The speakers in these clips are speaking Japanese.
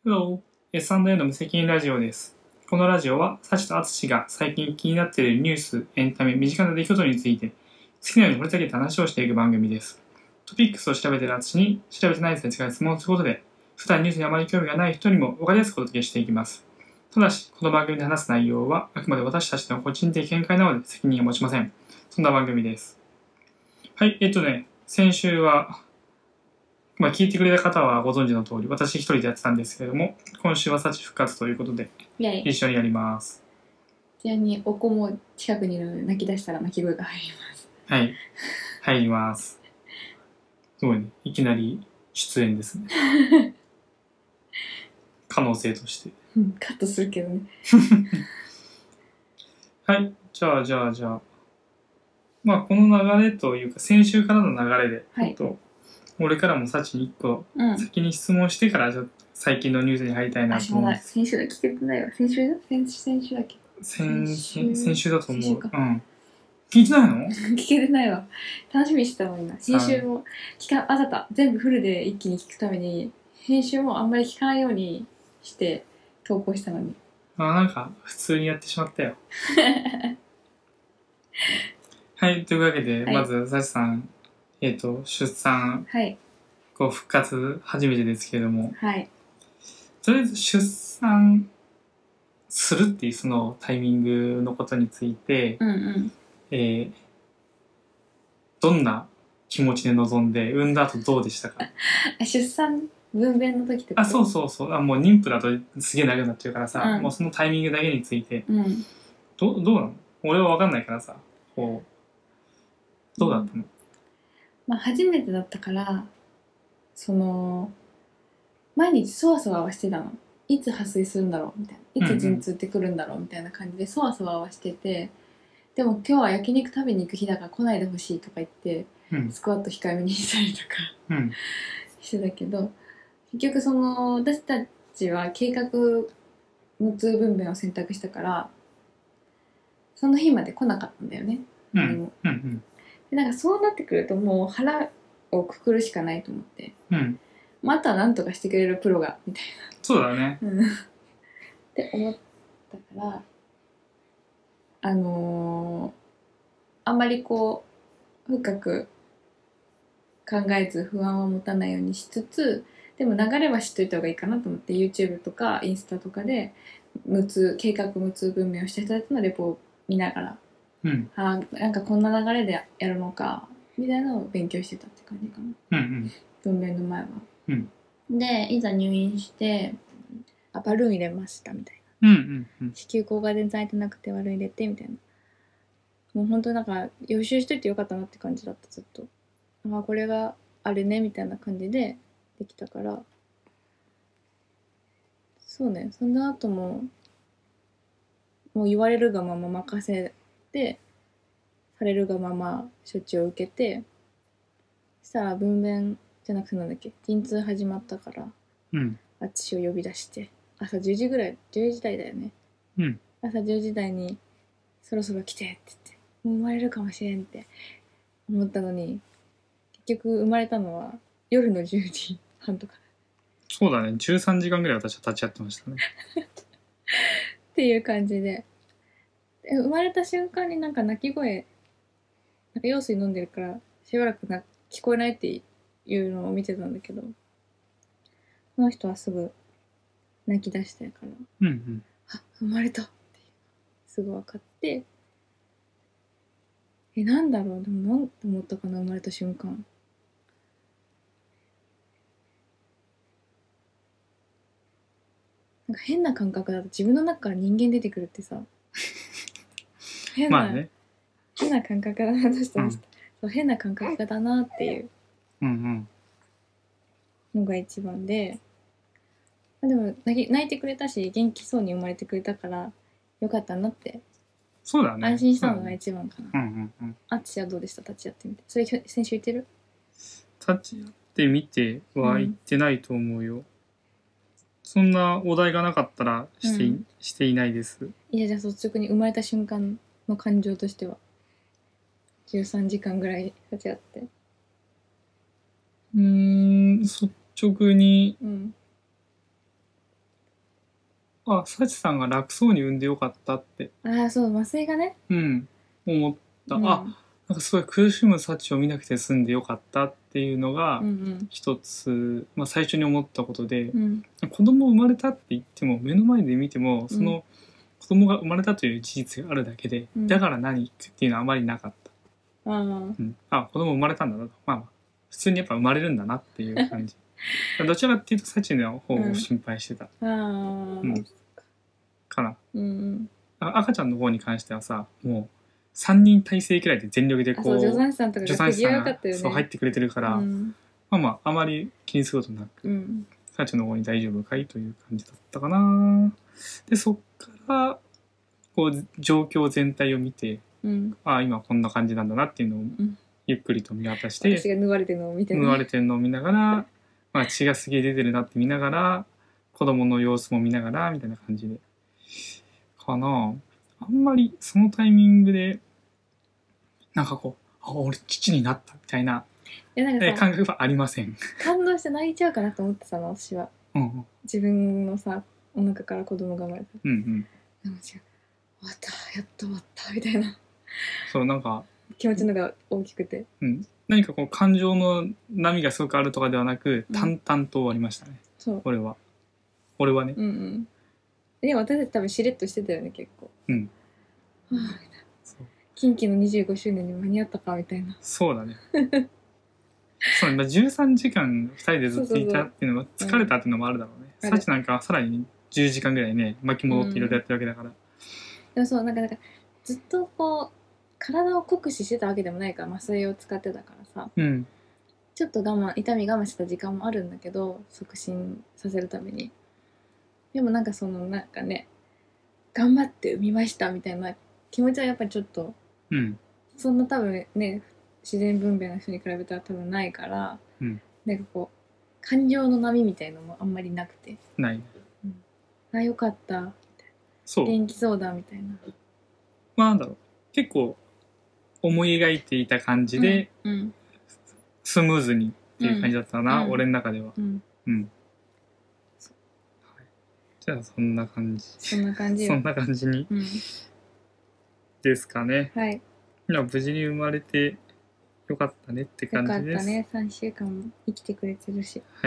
Hello! S&A の無責任ラジオです。このラジオは、サチとアツシが最近気になっているニュース、エンタメ、身近な出来事について、好きなように掘り下げて話をしていく番組です。トピックスを調べているアツシに、調べてない先生が質問することで、普段ニュースにあまり興味がない人にも分かりやすくお届けしていきます。ただし、この番組で話す内容は、あくまで私たちの個人的見解なので責任を持ちません。そんな番組です。はい、先週は、聞いてくれた方はご存知の通り、私一人でやってたんですけれども、今週はサチ復活ということで、一緒にやります。 ちなみに、お子も近くにいる泣き出したら泣き声が入ります。 はい、入ります。すごいね、いきなり出演ですね。可能性として。 カットするけどね。 はい、じゃあ。この流れというか、先週からの流れで、俺からもサチに1個、先に質問してから、ちょっと最近のニュースに入りたいなと思う。 先週だ聞けてないわ。先週だっけ？ 先週だと思う。聞いてないの？ 聞けてないわ。楽しみにしてたのにな。先週も全部フルで一気に聞くために、編集もあんまり聞かないようにして投稿したのに。 なんか普通にやってしまったよ。はい、というわけで、まずサチさん、出産、復活初めてですけれども、とりあえず出産するっていうそのタイミングのことについて、どんな気持ちで臨んで、産んだ後どうでしたか？ 出産分娩の時ってこと？ そう。もう妊婦だとすげえ長くなっちゃうからさ、もうそのタイミングだけについて、どうなの？俺は分かんないからさ、どうだったの？ 初めてだったから、毎日そわそわはしてたの。いつ破水するんだろうみたいな。いつ陣痛ってくるんだろうみたいな感じでそわそわはしてて、でも今日は焼肉食べに行く日だから来ないでほしいとか言って、スクワット控えめにしたりとか、してたけど、結局私たちは計画無痛分娩を選択したから、その日まで来なかったんだよね。何も。でなんかそうなってくるともう腹をくくるしかないと思って。あとは何とかしてくれるプロがみたいな。 そうだね。 って思ったから、あんまり深く考えず不安を持たないようにしつつ、でも流れは知っといた方がいいかなと思って YouTube とかインスタとかで計画無痛分娩をした人たちのレポを見ながら、なんかこんな流れでやるのかみたいなのを勉強してたって感じかな。分娩の前は。でいざ入院してバルーン入れましたみたいな、子宮口が全然開いてなくてバルーン入れてみたいな、もう本当なんか予習しといてよかったなって感じだった。ずっとこれがあるねみたいな感じでできたから、そうね。その後もう言われるがまま任せて、されるがまま処置を受けて、そしたら分娩じゃなくて陣痛始まったから、あっちを呼び出して朝10時ぐらい、10時台だよね、朝10時台にそろそろ来てって言って、もう生まれるかもしれんって思ったのに、結局生まれたのは夜の10時半とか。 そうだね、13時間ぐらい私は立ち会ってましたね。 っていう感じで、生まれた瞬間になんか泣き声、なんか羊水飲んでるからしばらく聞こえないっていうのを見てたんだけど、その人はすぐ泣き出したから、生まれたってすぐ分かって、なんだろう、でもなんて思ったかな、生まれた瞬間。なんか変な感覚だと自分の中から人間出てくるってさ、変な感覚だなとしてました。そう、変な感覚だなっていうのが一番で、でも泣いてくれたし元気そうに生まれてくれたからよかったなって。 そうだね。 安心したのが一番かな。あっちはどうでした？立ち会ってみて。それ先週言ってる？ 立ち会ってみては言ってないと思うよ。そんなお題がなかったらしていないです。 いや、じゃあ率直に生まれた瞬間の感情としては13時間ぐらい立ち会って。 率直に、 あ、サチさんが楽そうに産んでよかったって、 ああ、そう、麻酔がね。 思った。 うん、 なんかすごい苦しむサチを見なくて済んでよかったっていうのがうん一つ、最初に思ったことで、 うん子供生まれたって言っても目の前で見てもうんその子供が生まれたという事実があるだけで、 うんだから何っていうのはあまりなかった。 ああ子供生まれたんだなと。普通にやっぱ生まれるんだなっていう感じ。どちらかっていうとサチの方を心配してた、 ああかな。 うん赤ちゃんの方に関してはさ、もう3人体制くらいで全力であ、そう、助産師さんとかが手際助産師さんが良かったよね。 そう入ってくれてるから、 うんあまり気にすることなく、 うんサチの方に大丈夫かいという感じだったかな。で、そっからこう状況全体を見て、 うん今こんな感じなんだなっていうのをんゆっくりと見渡して、 私が縫われてるのを見てね。 縫われてるのを見ながら、血がすげえ出てるなって見ながら、子供の様子も見ながらみたいな感じでかな。あんまりそのタイミングでなんかこう、俺父になったみたいないやなんかさ、 感覚はありません。 感動して泣いちゃうかなと思ってたの、私は。 うん自分のさ、お腹から子供が生まれた。 うんうん。 でも違う。終わった、やっと終わったみたいなそうなんか、 気持ちのが大きくて。 何かこう感情の波がすごくあるとかではなく、淡々と終わりましたね。 そう。 俺はね。 でも私たち多分しれっとしてたよね、結構。 うん。 はぁ、みたいな。 そうキンキの25周年に間に合ったかみたいな。 そうだね。そうね、13時間2人でずっといたっていうのは疲れたっていうのもあるだろうね。 うんサチなんかはさらに10時間ぐらいね巻き戻っていろいろやってるわけだから。 でもそう、なんかずっとこう、体を酷使してたわけでもないから麻酔を使ってたからさ、 うんちょっと痛み我慢してた時間もあるんだけど、促進させるために。でもなんかそのなんかね、頑張って産みましたみたいな気持ちはやっぱりちょっと、 うんそんな多分ね、自然分娩の人に比べたら多分ないから、なんかこう、感情の波みたいのもあんまりなくて。 ない。 あ、よかった。 そう。 元気そうだみたいな。 なんだろう。結構思い描いていた感じで、スムーズにっていう感じだったな、俺の中では。じゃあそんな感じ。 そんな感じよ。 そんな感じに、ですかね。 はい。 無事に生まれてよかったねって感じです。 よかったね。3週間も生きてくれてるし。 はい。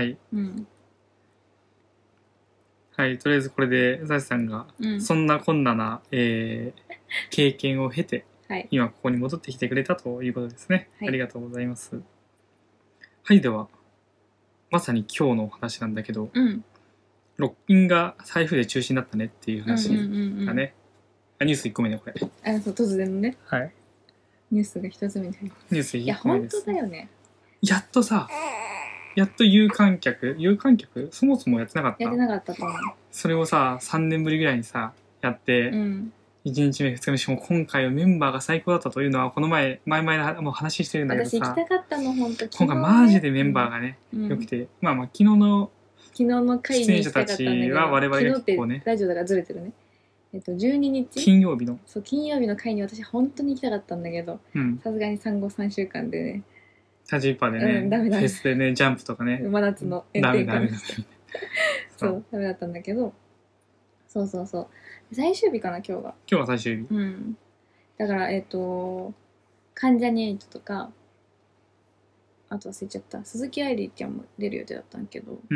はい、とりあえずこれでサシさんがそんなこんなな、経験を経て、今ここに戻ってきてくれたということですね。ありがとうございます。はい、ではまさに今日のお話なんだけど、ロッキンが台風で中止になったねっていう話がね、ニュース1個目ねこれ。 そう突然のね。 はい。 ニュースが一つ目に入る。 ニュース 1個目です。いや本当だよね。 やっと有観客そもそもやってなかった。 やってなかったと思う。 それをさ3年ぶりぐらいにさやって、1日目2日目しかも今回はメンバーが最高だったというのはこの前もう話してるんだけどさ、 私行きたかったの本当。 今回マジでメンバーがね、良くて、昨日の回に行きたかったんだけど、 出演者たちは我々が結構ね、 ラジオだからずれてるね。12日金曜日の回に私本当に行きたかったんだけど、さすがに産後3週間でね、 タジーパーでね、フェスでね、ジャンプとかね、 真夏の炎天下でそうダメだったんだけど、そう最終日かな今日は最終日。 だから関ジャニ∞とか、あと忘れちゃった鈴木愛理ちゃんも出る予定だったんけど、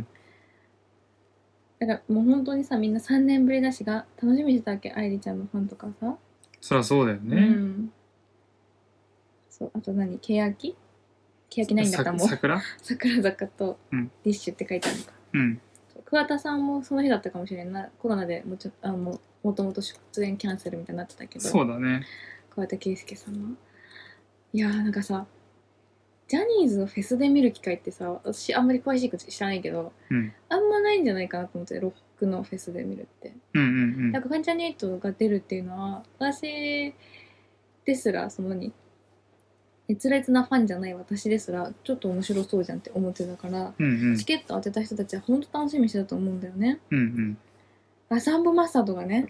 だからもう本当にさ、みんな3年ぶりだしが楽しみにしてたわけ、愛理ちゃんのファンとかさ。 そりゃそうだよね。 そう、あと欅ないんだったらもう桜坂とディッシュって書いてあるのか。桑田さんもその日だったかもしれんな。コロナでもともと出演キャンセルみたいになってたけど。 そうだね。 桑田佳祐さんは。いやーなんかさ、ジャニーズのフェスで見る機会ってさ、私あんまり詳しいこと知らないけど、あんまないんじゃないかなと思って、ロックのフェスで見るって。なんか関ジャニ∞が出るっていうのは、私ですら熱烈なファンじゃない私ですらちょっと面白そうじゃんって思ってたから、チケット当てた人たちは本当楽しみにしてたと思うんだよね。サンボマスターとかね。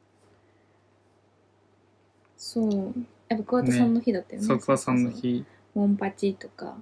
そうやっぱ桑田さんの日だったよね。 そう桑田さんの日。 モンパチとか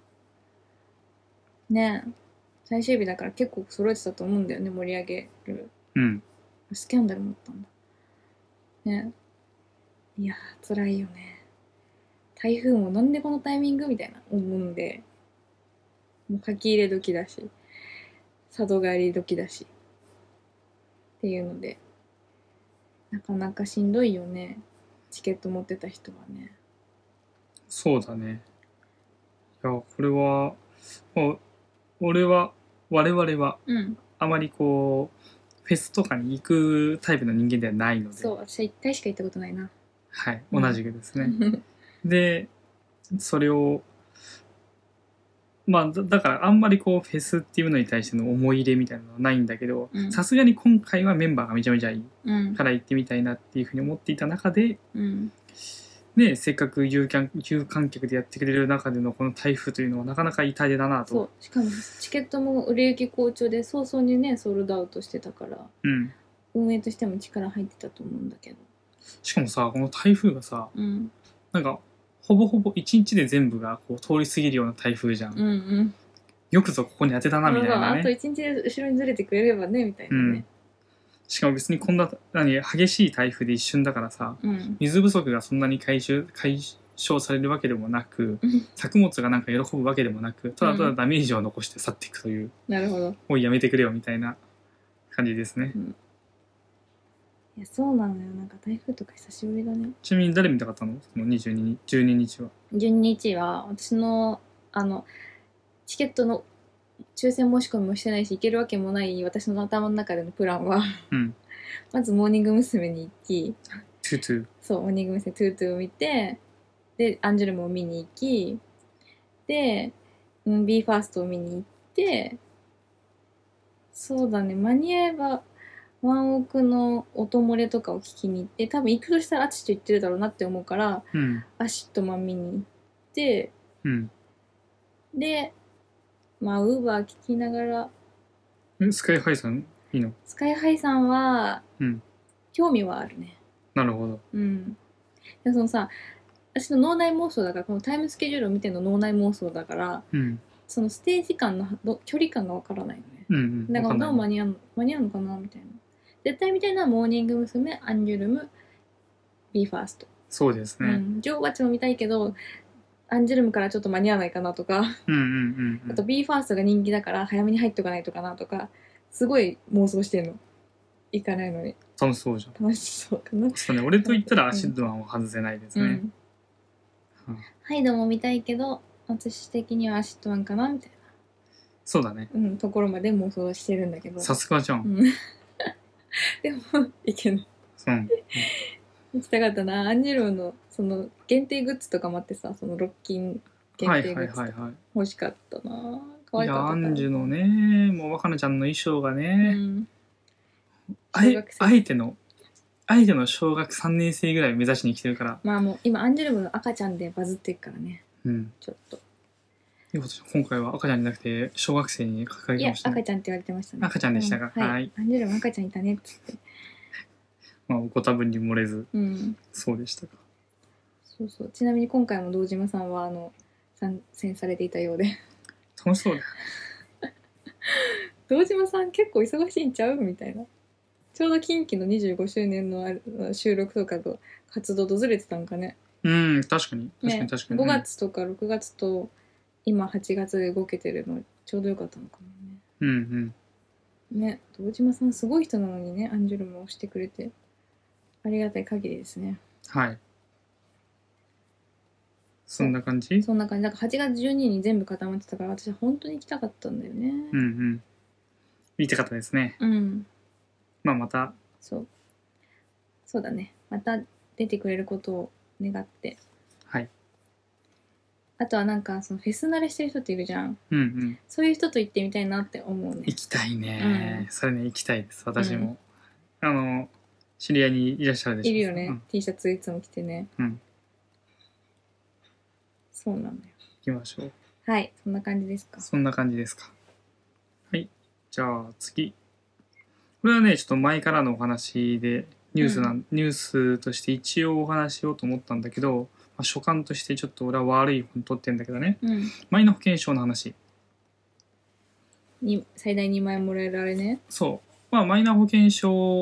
ね、最終日だから結構揃えてたと思うんだよね、盛り上げる。 スキャンダルもあったんだね。いやー辛いよね。台風もなんでこのタイミングみたいな思うんで、もう書き入れ時だし里帰り時だしっていうので、なかなかしんどいよね、チケット持ってた人はね。 そうだね。いや、これは、もう我々はうんあまりこう、フェスとかに行くタイプの人間ではないので、 そう、私は1回しか行ったことないな。 はい、 うん同じくですね。で、それを、まあ、だからあんまりこう、フェスっていうのに対しての思い入れみたいなのはないんだけどう、んさすがに今回はメンバーがめちゃめちゃいいうんから行ってみたいなっていうふうに思っていた中で、 うんね、せっかく有観客でやってくれる中でのこの台風というのはなかなか痛手だなと。 そう、しかもチケットも売れ行き好調で早々にねソールドアウトしてたから、 うん。 運営としても力入ってたと思うんだけど。 しかもさ、この台風がさ、 うんなんか、ほぼほぼ一日で全部がこう通り過ぎるような台風じゃん。 うんうんよくぞここに当てたなみたいなあとね。 1日で後ろにずれてくれればねみたいなね。 しかも別にこんな激しい台風で一瞬だからさ、 うん水不足がそんなに解消されるわけでもなく、 うん作物がなんか喜ぶわけでもなく、ただただダメージを残して去っていくという、 なるほど。 おいやめてくれよみたいな感じですね。 いやそうなのよ、なんか台風とか久しぶりだね。 ちなみに誰見たかったの？その12日は。 12日は私のチケットの抽選申し込みもしてないし行けるわけもない私の頭の中でのプランはうん。 まずモーニング娘。に行き、 トゥトゥ。 そうモーニング娘。トゥートゥを見て、でアンジュルムを見に行き、で、b ファーストを見に行って、そうだね、間に合えばワンオクの音漏れとかを聞きに行って、多分行くとしたらアツシと言ってるだろうなって思うからうん。 アシットマン見に行って、 うん。 でまあウーバー聞きながら、 スカイハイさんいいの？ スカイハイさんはうん。 興味はあるね。 なるほど。 うんでそのさ、私の脳内妄想だから、このタイムスケジュールを見ての脳内妄想だから、 うん。 そのステージ感の距離感がわからないのね。 うんうん。 だからどうわかんない間に合うのかなみたいな。絶対みたいなモーニング娘。アンジュルム b ファースト、 そうですね。 ジョーバチも見たいけどアンジュルムからちょっと間に合わないかなとか、 うんうんうん。 あと b ファーストが人気だから早めに入っとかないとかなとか、すごい妄想してんの。行かないのに楽しそうじゃん。 楽しそうかな。 そうね、俺と言ったらアシッドマンを外せないですね。 うんハイドも見たいけど私的にはアシットマンかなみたいそうだね。 な、ところまで妄想してるんだけど、 さすがじゃん。 うんでもいけない。 うん。 行きたかったな。アンジュルムのその限定グッズとかもあってさ、そのロッキン限はいはい定グッズとかはいはい。 欲しかったな。可いや、 愛かったから。 アンジュのね、もう若菜ちゃんの衣装がうね、 ん、 あ小学生あえての小学3年生ぐらい目指しに来てるから、 まあもう今アンジュルムの赤ちゃんでバズってるからね、 うん。 ちょっと。 今回は赤ちゃんじゃなくて小学生に掲げいやてましたね。 赤ちゃんって言われてましたね。 赤ちゃんでしたか。 うんはい。 アンジュルム赤ちゃんいたねっつって。 まあ、ご多分に漏れず、 うん。 そうでしたか。 そうそう。ちなみに今回も堂島さんは参戦されていたようで。 楽しそうだよ。 堂島さん結構忙しいんちゃうみたいな。ちょうど近畿の25周年の収録とかと活動とずれてたんかね。 うん、確かに。確かねに確かに。 5月とか6月と今8月で動けてるのちょうどよかったのかもうんうん。 ね。ね、堂島さんすごい人なのにね、アンジュルムをしてくれてありがたい限りですね。 はい。そんな感じ？ そんな感じ。だから8月12日に全部固まってたから、私は本当に行きたかったんだよね。 うんうん。言いたかったですね。 うん。 まあまた、 そうだね。また出てくれることを願って。 はい。 あとはなんかそのフェス慣れしてる人っているじゃん。 うんうん。 そういう人と行ってみたいなって思うね。 行きたいね、 うんそれね、行きたいです、私も。知り合いにいらっしゃるでしょ。 いるよね、 うん T シャツいつも着てね。 うん。 そうなんだよ。 行きましょう。 はい、そんな感じですか。 そんな感じですか。はい。じゃあ次。これはね、ちょっと前からのお話で、ニュースとして一応お話ししようと思ったんだけど、まあ、所感としてちょっと俺は悪い方に取ってんだけどね。 うん。 マイナ保険証の話。 最大2万円もらえるあれね。 そう。まあ、マイナ保険証、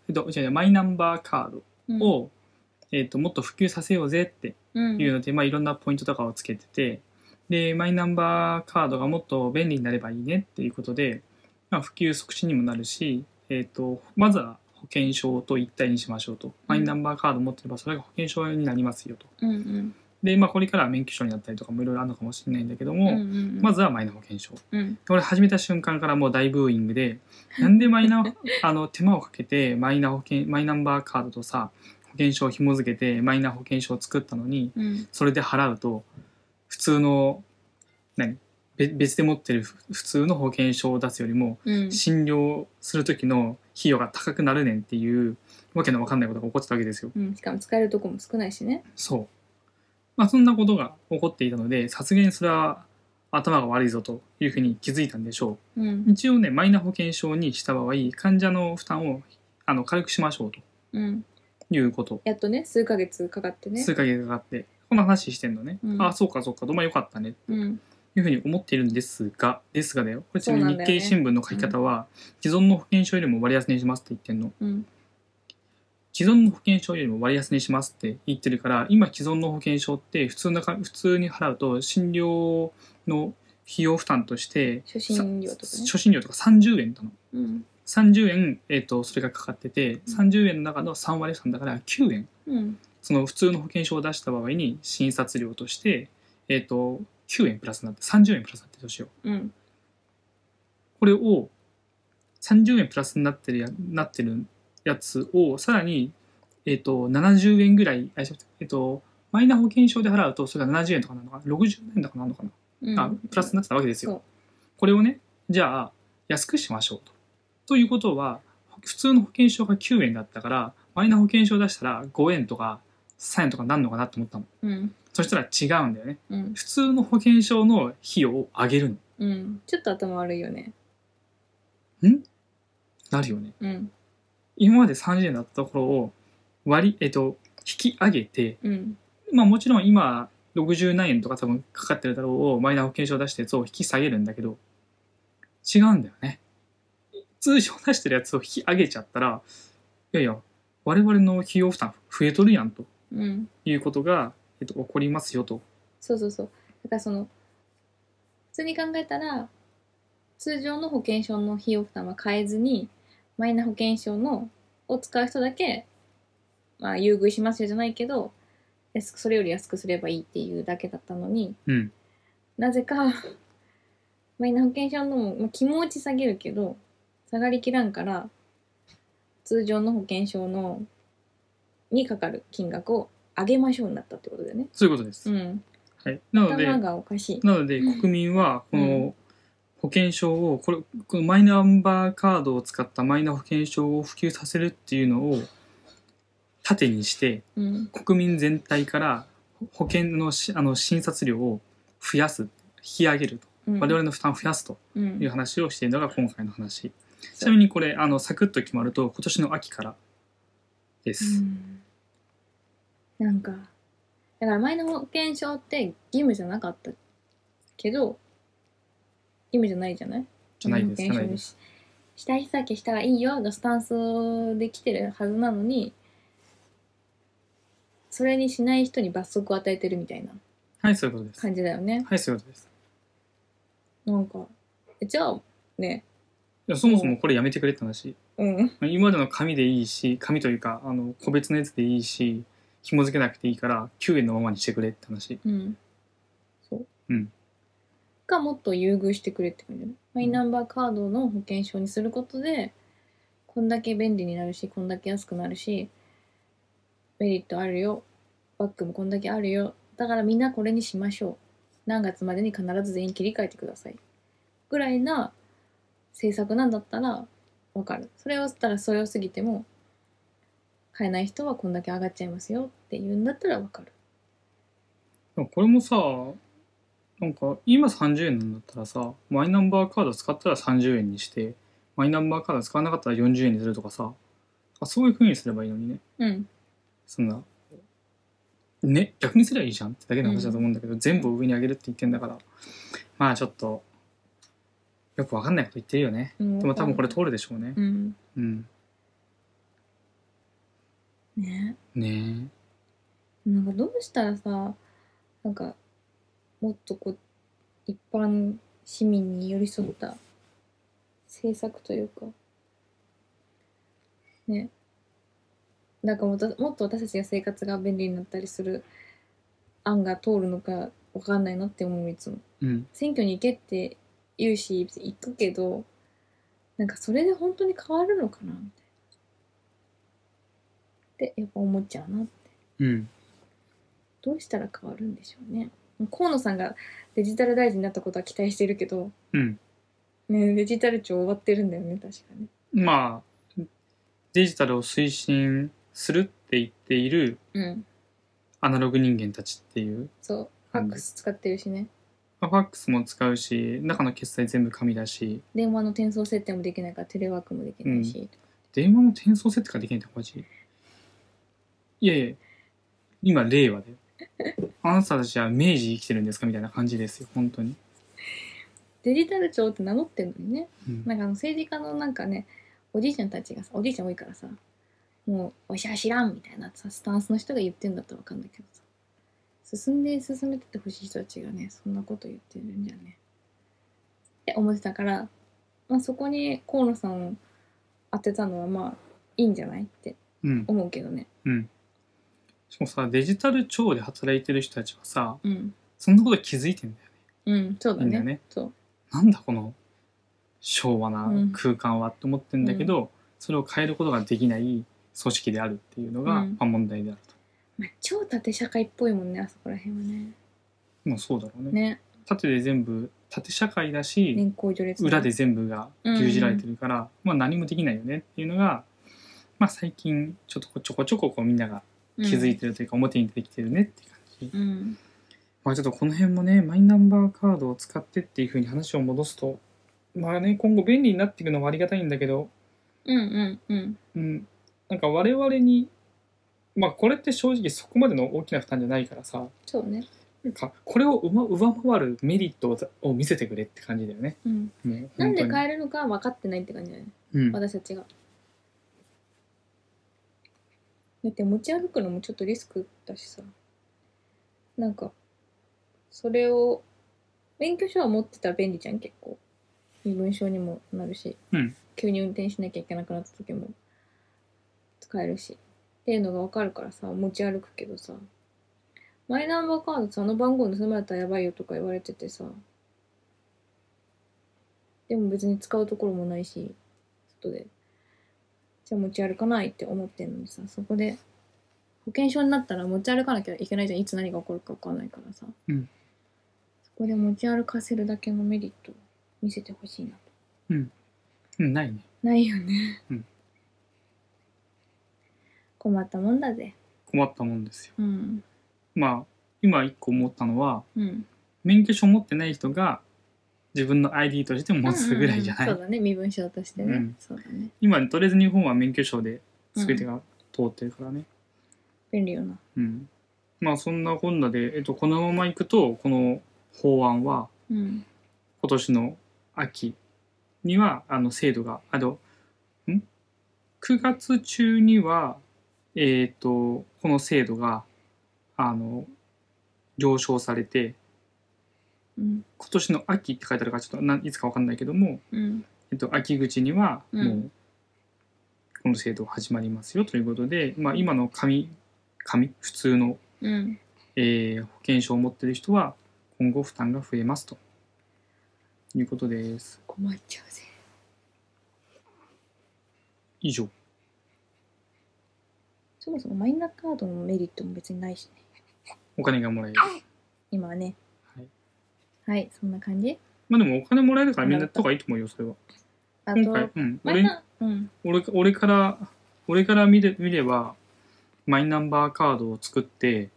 違うマイナンバーカードを、もっと普及させようぜっていうので、いろんなポイントとかをつけてて、でマイナンバーカードがもっと便利になればいいねっていうことで、普及促進にもなるし、まずは保険証と一体にしましょうと、マイナンバーカード持ってればそれが保険証になりますよと、で、これからは免許証になったりとかもいろいろあるのかもしれないんだけども、まずはマイナ保険証、俺始めた瞬間からもう大ブーイングで、なんでマイナ手間をかけてマイナンバーカードとさ保険証を紐付けてマイナ保険証を作ったのに、それで払うと普通の別で持ってる普通の保険証を出すよりも、診療する時の費用が高くなるねんっていうわけのわかんないことが起こってたわけですよ。 しかも使えるとこも少ないしね。 そう、そんなことが起こっていたので、さすがにそれは頭が悪いぞというふうに気づいたんでしょう。一応ね、マイナ保険証にした場合、患者の負担を軽くしましょうということ。 やっとね、数ヶ月かかってね。 数ヶ月かかって、こんな話してんのね。そうかそうか、よかったねっていうふうに思っているんですがだよ。これちなみに日経新聞の書き方は、既存の保険証よりも割安にしますって言ってんの。既存の保険証よりも割安にしますって言ってるから、今既存の保険証って普通に払うと診療の費用負担として初診料とか 30円なの、30円、それがかかってて、30円の中の3割負担だから9円、その普通の保険証を出した場合に診察料として、9円プラスになって30円プラスになってるとしよう、これを30円プラスになってるやつをさらに、70円ぐらい、マイナ保険証で払うとそれが70円とかなのかな、60円とかなのかな、プラスになってたわけですよ。これをね、じゃあ安くしましょうと。ということは、普通の保険証が9円だったからマイナ保険証出したら5円とか3円とかなんのかなと思ったの、そしたら違うんだよね、普通の保険証の費用を上げるの、ちょっと頭悪いよね。 なるよね、今まで30円だったところを引き上げて、もちろん今60何円とか多分かかってるだろうをマイナ保険証出したやつを引き下げるんだけど、違うんだよね。通常出してるやつを引き上げちゃったら、いやいや我々の費用負担増えとるやんと、いうことが、起こりますよと。 そうだから普通に考えたら通常の保険証の費用負担は変えずに、マイナ保険証を使う人だけ優遇しますよじゃないけど、それより安くすればいいっていうだけだったのに、なぜかマイナ保険証の気持ち下げるけど下がりきらんから、通常の保険証にかかる金額を上げましょうになったってことだよね。 そういうことです、はい、な頭がおかしい。 なので国民はこの保険証をこのマイナンバーカードを使ったマイナ保険証を普及させるっていうのを盾にして、国民全体から保険の診察料を増やす、引き上げると、我々の負担を増やすという話をしているのが今回の話、ちなみにこれサクッと決まると今年の秋からです、 なんかだからマイナ保険証って義務じゃなかったけど、義務じゃないじゃない。 じゃないです。 したい人だけしたらいいよのスタンスで来てるはずなのに、それにしない人に罰則を与えてるみたいな感じだよね。 はい、そういうことです。 なんかじゃあね、 いやそもそもこれやめてくれって話、今までの紙でいいし、紙というか個別のやつでいいし紐付けなくていいから9円のままにしてくれって話、 がもっと優遇してくれって感じだね。マイナンバーカードの保険証にすることでこんだけ便利になるし、こんだけ安くなるし、メリットあるよ、バックもこんだけあるよ、だからみんなこれにしましょう、何月までに必ず全員切り替えてくださいぐらいな政策なんだったらわかる。それをしたらそれを過ぎても買えない人はこんだけ上がっちゃいますよっていうんだったらわかる。 これもさ、なんか今30円なんだったらさ、マイナンバーカード使ったら30円にして、マイナンバーカード使わなかったら40円にするとかさ、そういう風にすればいいのにね。そんなね、逆にすればいいじゃんってだけの話だと思うんだけど、全部上に上げるって言ってんだから、ちょっとよくわかんないこと言ってるよね。でも多分これ通るでしょうね。 ね。 ねなんかどうしたらさ、なんかもっとこう一般市民に寄り添った政策というかね、なんかもっと私たちが生活が便利になったりする案が通るのかわかんないなって思ういつも。 え。うん。 選挙に行けって言うし行くけど、なんかそれで本当に変わるのかなみたいなってやっぱ思っちゃうなって。 うん。 どうしたら変わるんでしょうね。河野さんがデジタル大臣になったことは期待してるけど、 うん。 ね、デジタル庁終わってるんだよね確かに。 まあ、デジタルを推進するって言っているうん。 アナログ人間たちっていう。 そうファックス使ってるしね。 ファックスも使うし、中の決済全部紙だし、 電話の転送設定もできないからテレワークもできないし、 電話の転送設定ができないってマジ？いやいや、今令和で。あなたたちは明治生きてるんですかみたいな感じですよ、本当に。 デジタル庁って名乗ってんのにね。 うんなんか政治家のなんかね、おじいちゃんたちがさ、おじいちゃん多いからさ、もうわしは知らんみたいなさスタンスの人が言ってんだったらわかんないけどさ、進めてってほしい人たちがねそんなこと言ってるんじゃねって思ってたから、まあ、そこに河野さんを当てたのはまあいいんじゃないってうん思うけどね。 うん。しかもさ、デジタル庁で働いてる人たちはさ、 うんそんなこと気づいてんだよね。 うんそうだね。 いいんだよね。 そうなんだこの昭和な空間はって思ってんだけど、それを変えることができない組織であるっていうのが、 うんまあ、問題であると。 まあ、超縦社会っぽいもんねあそこら辺はね。 まあそうだろうね。 ね縦で全部縦社会だし、 年功序列ね裏で全部が牛耳られてるから、まあ何もできないよねっていうのが、まあ最近ちょっとちょこちょここうみんなが気づいてるというか、表に出てきてるねっていう感じ。 うんまあちょっとこの辺もね、マイナンバーカードを使ってっていう風に話を戻すと、まあね、今後便利になっていくのもありがたいんだけど、 うんうんなんか我々に、まあこれって正直そこまでの大きな負担じゃないからさ、 そうね。 なんかこれを上回るメリットを見せてくれって感じだよね。 うんもうなんで本当に。 変えるのか分かってないって感じだよね、 うん私たちが。だって持ち歩くのもちょっとリスクだしさ、なんかそれを免許証は持ってたら便利じゃん結構。身分証にもなるし、 うん急に運転しなきゃいけなくなった時も使えるしっていうのが分かるからさ持ち歩くけどさ、マイナンバーカードさあの番号盗まれたらやばいよとか言われててさ、でも別に使うところもないし外で、じゃあ持ち歩かないって思ってんのにさ、そこで保険証になったら持ち歩かなきゃいけないじゃん、いつ何が起こるか分かんないからさ、 うんそこで持ち歩かせるだけのメリットを見せてほしいなと。 ないね。 ないよね、 うん困ったもんだぜ。 困ったもんですよ。 うんまあ今一個思ったのは、 うん免許証持ってない人が自分の ID として持つぐらいじゃない？ そうだね、身分証としてね、 うんそうだね、 今とりあえず日本は免許証で全てが通ってるからね。 便利よな。 うん。まあそんなこんなで、このままいくとこの法案はうん今年の秋には制度が9月中にはこの制度が了承されて、 うん今年の秋って書いてあるからちょっといつかわかんないけども、 うん秋口にはもううこの制度始まりますよということで、まあ、今の紙普通の、 うん保険証を持っている人は今後負担が増えますということです。 困っちゃうぜ。 以上。 そもそもマイナカードのメリットも別にないしねお金がもらえる。 今はね。 はいはいそんな感じ。 まあでもお金もらえるからみんなやった方がいいと思うよそれは。 あ今回と、 俺から見ればマイナンバーカードを作って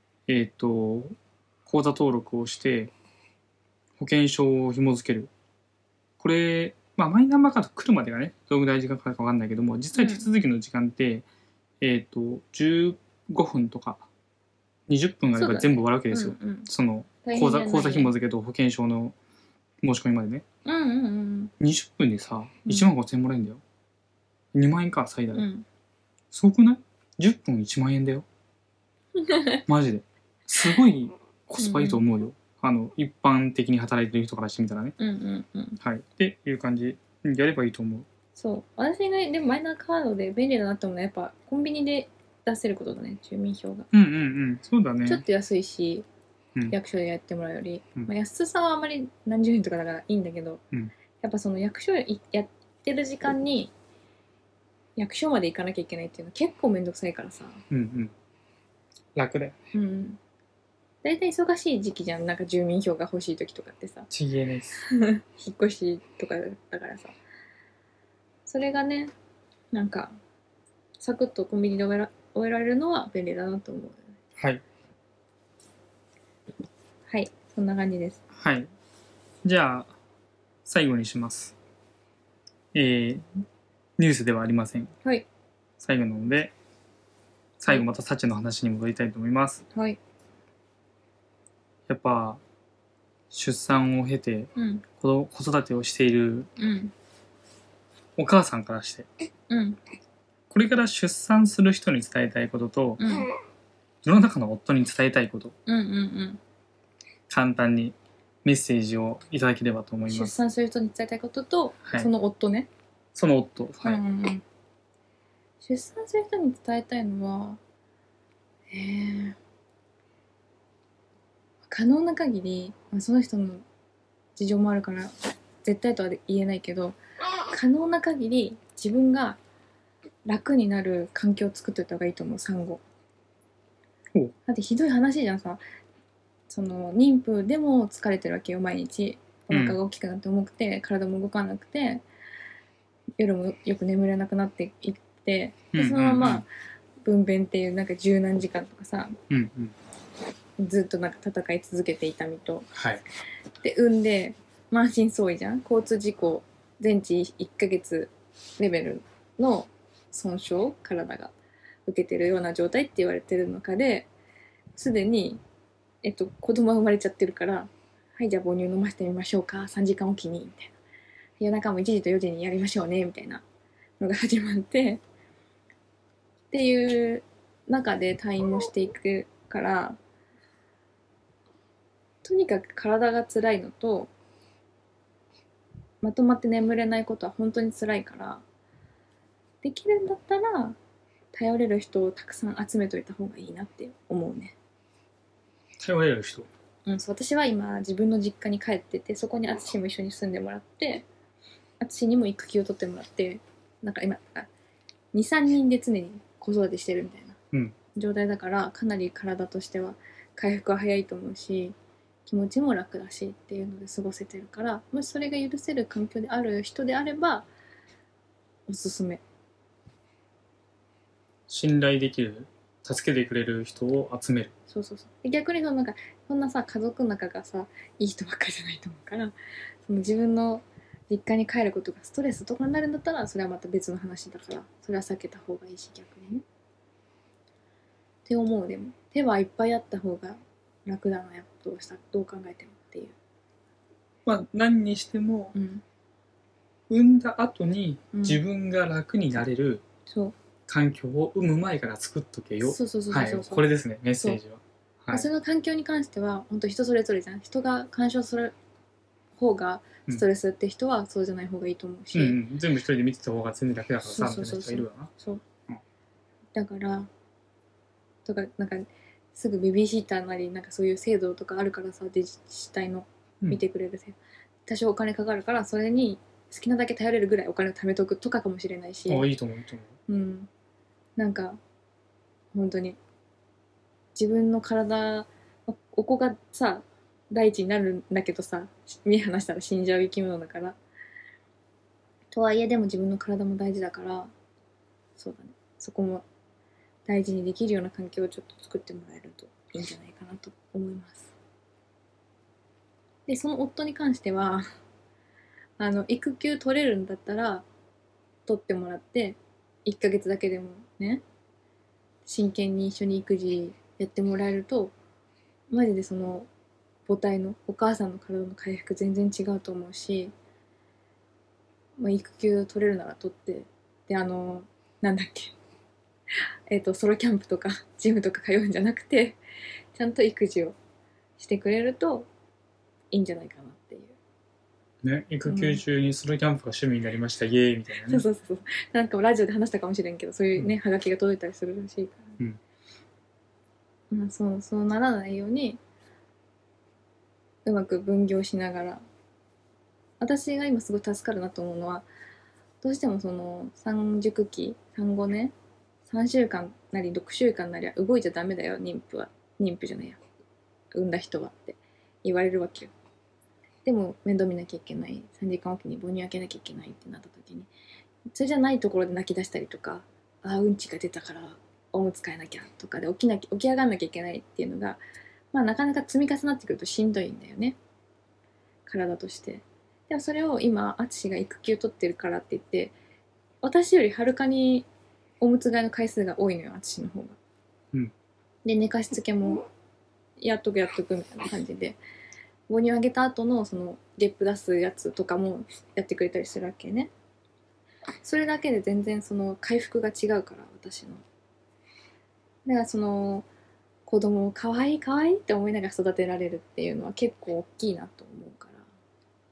口座登録をして保険証を紐付ける。これ、まあ、マイナンバーカード来るまでがねどのぐらい時間かかるか分かんないけども、実際手続きの時間って、15分とか20分あれば全部終わるわけですよ。その口座紐付けと保険証の申し込みまでね。20分でさ1万5千円もらえるんだよ。2万円か最大。すごくない？ 10分1万円だよマジですごいコスパいいと思うよ、一般的に働いてる人からしてみたらね、 うんうんうん。 はいっていう感じやればいいと思う。 そう私がでもマイナカードで便利だなって思うのはやっぱコンビニで出せることだね、住民票が。 うんうんうんそうだね。 ちょっと安いし、 うん役所でやってもらうより、 うん安さはあんまり何十円とかだからいいんだけど、 うんやっぱその役所やってる時間に役所まで行かなきゃいけないっていうのは結構めんどくさいからさ。 うんうん楽だよ。 うん大体忙しい時期じゃん、なんか住民票が欲しい時とかってさちげえです。 引っ越しとかだからさ、それがねなんかサクッとコンビニで終えられるのは便利だなと思う。 はいはいそんな感じです。 はいじゃあ最後にします。ニュースではありません。 はい最後なので最後またサチの話に戻りたいと思います。 はいやっぱ出産を経てうん子育てをしているうんお母さんからしてうんこれから出産する人に伝えたいこととうん世の中の夫に伝えたいことうんうん簡単にメッセージをいただければと思い出ます。 産する人に伝えたいことと、 はいその夫ね、 その夫、はいうんうんうん、出産する人に伝えたいのは可能な限り、その人の事情もあるから絶対とは言えないけど、可能な限り自分が楽になる環境を作っておいた方がいいと思う、産後。だってひどい話じゃんさ、その妊婦でも疲れてるわけよ、毎日お腹が大きくなって重くて、体も動かなくて夜もよく眠れなくなっていって、でそのまま分娩っていうなんか十何時間とかさ、 うんうん、 ずっとなんか戦い続けて痛みと、 はい、 で産んで満身創痍じゃん、交通事故全治1ヶ月レベルの損傷体が受けてるような状態って言われてる中ですでに、子供は生まれちゃってるから、はいじゃあ母乳飲ませてみましょうか3時間おきにみたいな、夜中も1時と4時にやりましょうねみたいなのが始まってっていう中で退院もしていくから、とにかく体が辛いのとまとまって眠れないことは本当に辛いから、できるんだったら頼れる人をたくさん集めといた方がいいなって思うね。 頼れる人、 そう私は今自分の実家に帰ってて、そこに淳も一緒に住んでもらって、淳にも育休を取ってもらって、なんか今 2,3 人で常に子育てしてるみたいな状態だから、かなり体としては回復は早いと思うし気持ちも楽だしっていうので過ごせてるから、もしそれが許せる環境である人であればおすすめ。 信頼できる助けてくれる人を集める。 そうそうそう。で逆にそんなさ家族の中がさいい人ばっかりじゃないと思うから、その自分の実家に帰ることがストレスとかになるんだったらそれはまた別の話だから、それは避けた方がいいし、逆にねって思う。でも手はいっぱいあった方が楽だな、やっぱどう考えてもっていう。 まあ何にしても、 うん産んだ後にうん自分が楽になれるそう環境を産む前から作っとけよ。 そうそうそうそうはい、これですね、メッセージは。はい、 その環境に関しては本当人それぞれじゃん。人が干渉する方がストレスって人はそうじゃない方がいいと思うし、 全部一人で見てた方が全然楽だからさ、みたいな人いるわな。 そうだからとかなんかすぐベビーシッターなりなんかそういう制度とかあるからさ、自治体の見てくれる制度、多少お金かかるからそれに好きなだけ頼れるぐらいお金を貯めとくとかかもしれないし、 いいと思う、いいと思う。 なんか本当に自分の体、お子がさ第一になるんだけどさ、目離したら死んじゃう生き物だから、とはいえでも自分の体も大事だから、そうだね、そこも大事にできるような環境をちょっと作ってもらえるといいんじゃないかなと思います。でその夫に関しては育休取れるんだったら取ってもらって1ヶ月だけでもね真剣に一緒に育児やってもらえると、マジでその母体のお母さんの体の回復全然違うと思うし、育休取れるなら取って、でなんだっけソロキャンプとかジムとか通うんじゃなくてちゃんと育児をしてくれるといいんじゃないかなっていう。 ね、育休中にソロキャンプが趣味になりました、イエーイみたいなね。 そうそうそう。なんかラジオで話したかもしれんけど、そういうね、はがきが届いたりするらしいから、ね。まあ、そうならないように、うまく分業しながら。私が今すごい助かるなと思うのは、どうしてもその産熟期、産後ね、3週間なり6週間なりは動いちゃダメだよ、妊婦じゃないや。産んだ人はって言われるわけよ。でも面倒見なきゃいけない、3時間おきに母乳開けなきゃいけないってなった時に、それじゃないところで泣き出したりとか、うんちが出たからおむつ替えなきゃとかで起き上がんなきゃいけないっていうのが、まあなかなか積み重なってくるとしんどいんだよね、体として。でもそれを今淳が育休取ってるからって言って、私よりはるかにおむつ替えの回数が多いのよ、淳の方が。で寝かしつけもやっとくみたいな感じで、母乳あげた後のそのゲップ出すやつとかもやってくれたりするわけね。それだけで全然その回復が違うから、私の。だからその子供を可愛いって思いながら育てられるっていうのは結構大きいなと思うから。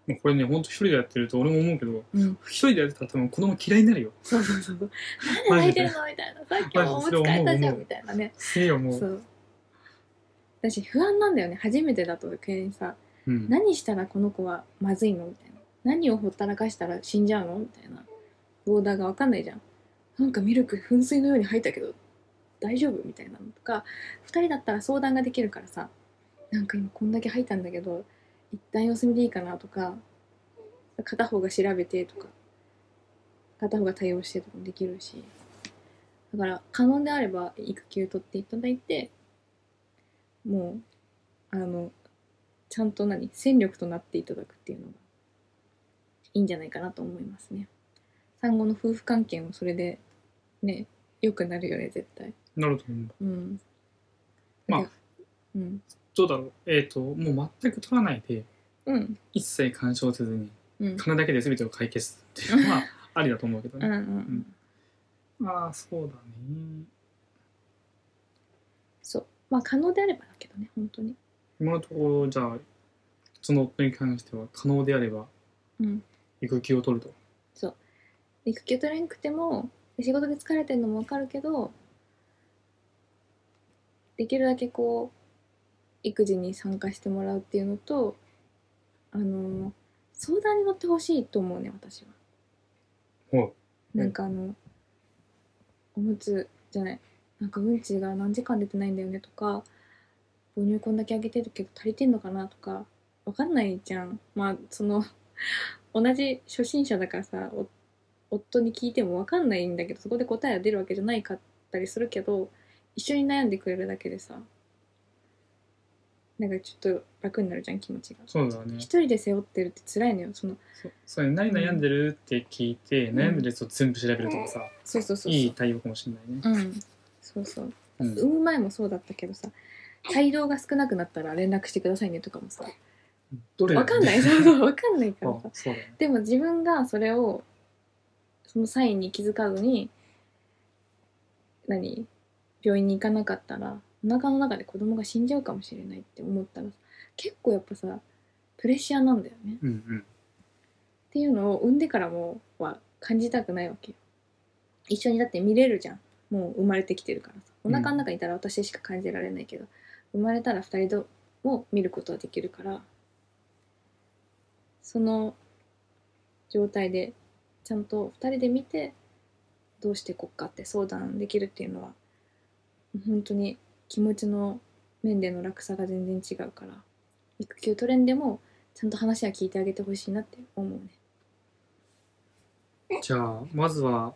これね、ほんと一人でやってると俺も思うけど、一人でやってたら多分子供嫌いになるよ。 そう。なんで泣いてるのみたいな。さっきもおむつ替えたじゃんみたいなね。 すげえ思う。 そう。私不安なんだよね。初めてだと余計にさ、何したらこの子はまずいのみたいな。何をほったらかしたら死んじゃうのみたいな。ボーダーが分かんないじゃん。なんかミルク噴水のように吐いたけど大丈夫みたいなのとか、2人だったら相談ができるからさ、なんか今こんだけ吐いたんだけど一旦様子見でいいかなとか、片方が調べてとか片方が対応してとかもできるし、だから可能であれば育休取っていただいて、もうちゃんと戦力となっていただくっていうのがいいんじゃないかなと思いますね。産後の夫婦関係もそれでね、良くなるよね、絶対。 なると思う。まあ、どうだろう。もう全く取らないで、一切干渉せずに、金だけで全てを解決っていうのはありだと思うけどね。まあ、そうだね。 そう。まあ、可能であればだけどね、本当に。 今のところ、じゃあ、その夫に関しては可能であれば、育休を取ると。 そう。育休取れなくても、仕事で疲れてるのも分かるけど、できるだけこう育児に参加してもらうっていうのと、相談に乗ってほしいと思うね、私は。なんかおむつじゃない、なんかうんちが何時間出てないんだよねとか、母乳こんだけあげてるけど足りてんのかなとか分かんないじゃん。まあその同じ初心者だからさ、夫に聞いても分かんないんだけど、そこで答えが出るわけじゃないかったりするけど、一緒に悩んでくれるだけでさ、なんかちょっと楽になるじゃん、気持ちが。 そうだね。 一人で背負ってるって辛いのよ。 そう何悩んでるって聞いて、悩んでるやつを全部調べるとかさ、いい対応かもしれないね。 産む前もそうだったけどさ、帯同が少なくなったら連絡してくださいねとかもさ、分かんない分かんないからさ。でも自分がそれをそのサインに気づかずに病院に行かなかったらお腹の中で子供が死んじゃうかもしれないって思ったら、結構やっぱさプレッシャーなんだよね、っていうのを産んでからもは感じたくないわけよ。一緒にだって見れるじゃん、もう生まれてきてるからさ。お腹の中にいたら私しか感じられないけど、生まれたら2人とも見ることはできるから、その状態でちゃんと2人で見てどうしていこっかって相談できるっていうのは、本当に気持ちの面での楽さが全然違うから、育休取れんでもちゃんと話は聞いてあげてほしいなって思うね。じゃあまずは、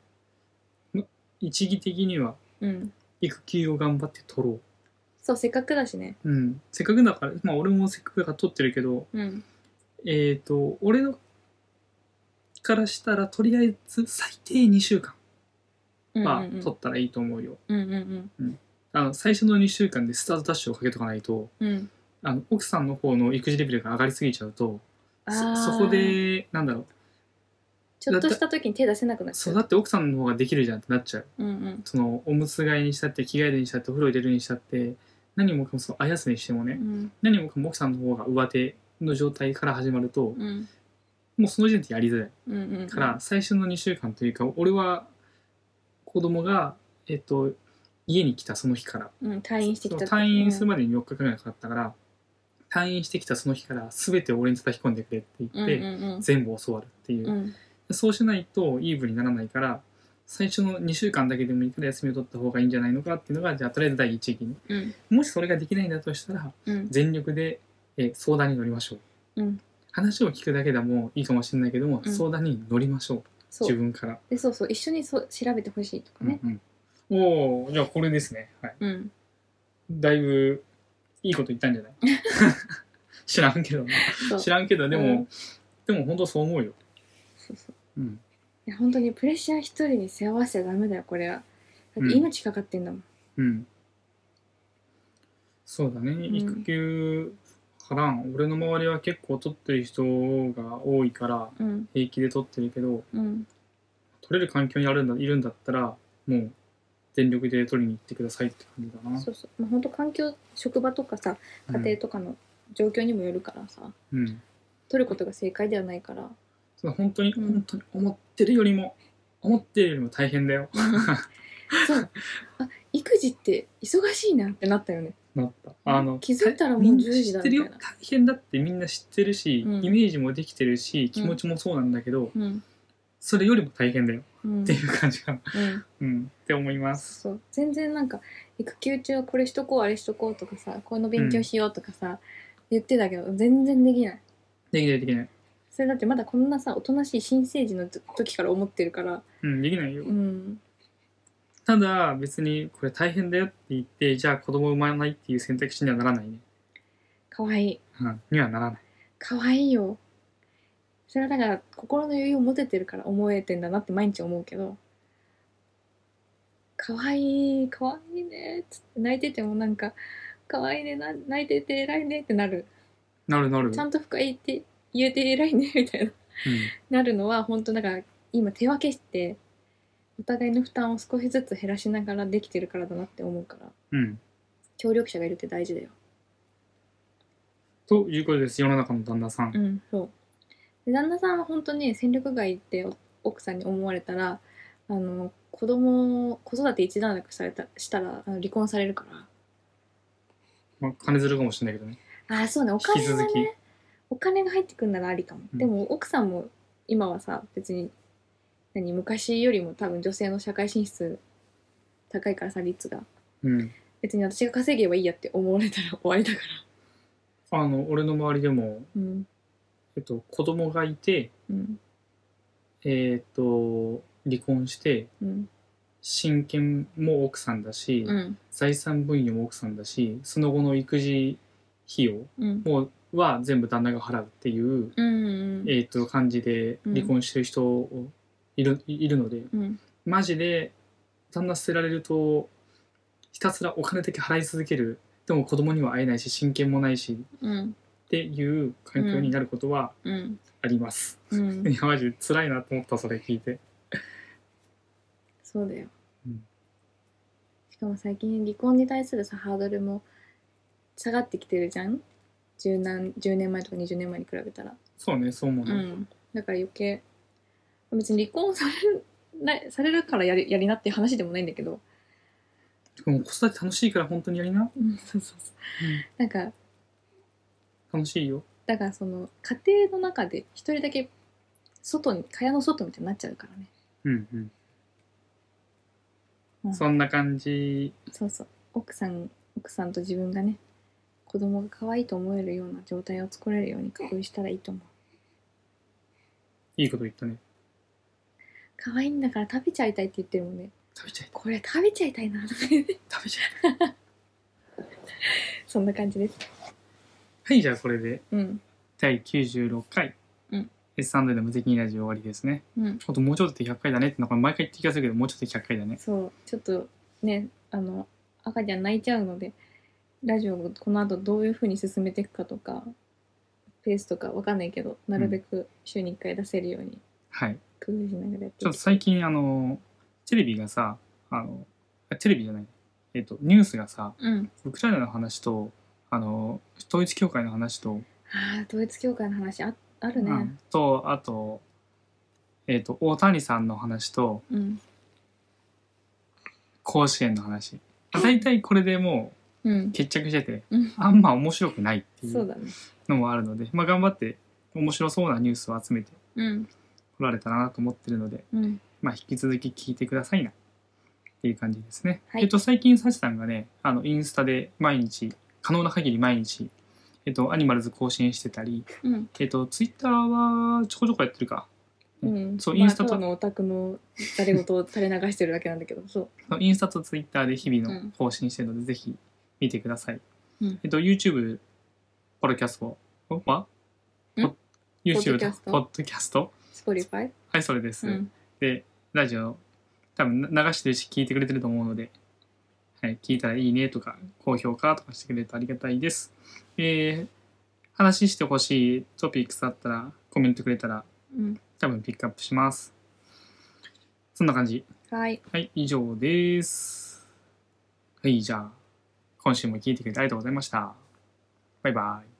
一義的には、育休を頑張って取ろう。 そう、せっかくだしね。 せっかくだから、まあ俺もせっかくだから取ってるけど、俺のからしたらとりあえず最低2週間は取ったらいいと思うよ。最初の2週間でスタートダッシュをかけとかないと、奥さんの方の育児レベルが上がりすぎちゃうと、そこでちょっとした時に手出せなくなっちゃう。 そうだって奥さんの方ができるじゃんってなっちゃう。 うんうん。 そのおむつ替えにしたって着替えるにしたってお風呂入れるにしたって何もかもそのあやすにしてもね、 うん何もかも奥さんの方が上手の状態から始まると、 うんもうその時点でやりづらいうんうんうん。 から最初の2週間というか俺は子供が家に来たその日から退院してきた時。 退院するまでに4日くらいかかったから、退院してきたその日から全て俺に叩き込んでくれって言って、全部教わるっていう、そうしないとイーブンにならないから最初の2週間だけでもいいから休みを取った方がいいんじゃないのかっていうのがじゃあとりあえず第一義に、もしそれができないんだとしたら、全力で、相談に乗りましょう、話を聞くだけでもいいかもしれないけども、相談に乗りましょう、自分から。 そうそう、一緒に調べてほしいとかね。 おお、じゃあこれですね。はい。だいぶいいこと言ったんじゃない知らんけどね。知らんけど、でも本当そう思うよ。 そうそう。いや本当にプレッシャー一人に背負わせちゃダメだよ、これは。だって命かかってんだもん。 そうだね。育休から俺の周りは結構取ってる人が多いから、平気で取ってるけど、取れる環境にいるんだったらもう全力で取りに行ってくださいって感じだな。 そうそう。本当環境、職場とかさ、家庭とかの状況にもよるからさ、取ることが正解ではないから。 本当に思ってるよりも大変だよ。 そう育児って忙しいなってなったよね。 なった。 気づいたらもう10時だみたいな。 大変だってみんな知ってるし、イメージもできてるし気持ちもそうなんだけど、それよりも大変だよ、っていう感じかな、って思います。 そう全然なんか育休中はこれしとこうあれしとこうとかさ、この勉強しようとかさ、言ってたけど全然できない。 できない。 それだってまだこんなさおとなしい新生児の時から思ってるから。 できないよ。ただ別にこれ大変だよって言ってじゃあ子供産まないっていう選択肢にはならないね。 かわいい。 にはならない。 かわいいよ。それはだから心の余裕を持ててるから思えてんだなって毎日思うけど、かわいいかわいいねっつって泣いててもなんかかわいいね泣いてて偉いねってなる。なる。ちゃんと深いって言えて偉いねみたいな、なるのは本当だから今手分けしてお互いの負担を少しずつ減らしながらできてるからだなって思うから、協力者がいるって大事だよ。 ということです。世の中の旦那さん。 そうで旦那さんは本当に戦力外って奥さんに思われたら子育て一段落したら離婚されるから。 金づるかもしれないけどね。 そうね、お金がね、お金が入ってくるならありかも。でも奥さんも今はさ別に昔よりも多分女性の社会進出高いからさ率が、別に私が稼げばいいやって思われたら終わりだから。 俺の周りでも、子供がいて、離婚して、親権も奥さんだし、財産分与も奥さんだし、その後の育児費用は全部旦那が払うっていう、感じで離婚してる人いるので、マジで旦那捨てられるとひたすらお金だけ払い続ける。でも子供には会えないし親権もないし、っていう環境になることはあります。いやマジで辛いなと思った、それ聞いて。 そうだよ。しかも最近離婚に対するさハードルも下がってきてるじゃん。10年前とか20年前に比べたら。 そうね、そう思う、 だから余計別に離婚されるからやりなっていう話でもないんだけど。 でも子育て楽しいから本当にやりな。 そう。なんか楽しいよ。 だからその家庭の中で一人だけ蚊帳の外みたいになっちゃうからね。 そんな感じ。 そう奥さんと自分がね子供が可愛いと思えるような状態を作れるように工夫したらいいと思う。 いいこと言ったね。 可愛いんだから食べちゃいたいって言ってるもんね。これ食べちゃいたいな。 食べちゃいたい。 そんな感じです。 はい、じゃあこれで、第96回、S&A の無責任ラジオ終わりですね。あともうちょっとで100回だねってなんか毎回言って気がするけど、もうちょっとで100回だね。 そうちょっとね赤ちゃん泣いちゃうのでラジオをこの後どういう風に進めていくかとかペースとかわかんないけどなるべく週に1回出せるように工夫しながらやってちょっと最近テレビがさテレビじゃないニュースがさうんウクライナの話と統一教会の話と、 統一教会の話あるね。 あと大谷さんの話とうん甲子園の話、大体これでもうう決着してて、 うんあんま面白くないっていうそうだね。 のもあるので、頑張って面白そうなニュースを集めてうんこられたらなと思ってるので、 うん引き続き聞いてくださいなっていう感じですね。 はい最近サチさんがねインスタで毎日可能な限り毎日アニマルズ更新してたり、 うんツイッターはちょこちょこやってるか、そうまあインスタと、 ただのオタクの誰事を垂れ流してるだけなんだけど、そうインスタとツイッターで日々の更新してるので、ぜひ見てください。YouTube、ポッドキャストはYouTube とポッドキャスト、 Spotify。 はい、それです。で、ラジオ多分流してるし聞いてくれてると思うので、はい、聞いたらいいねとか高評価とかしてくれるとありがたいです。話してほしいトピックスあったらコメントくれたら多分ピックアップします。そんな感じ。 はい、 以上です。はい、じゃあ今週も聞いてくれてありがとうございました。バイバイ。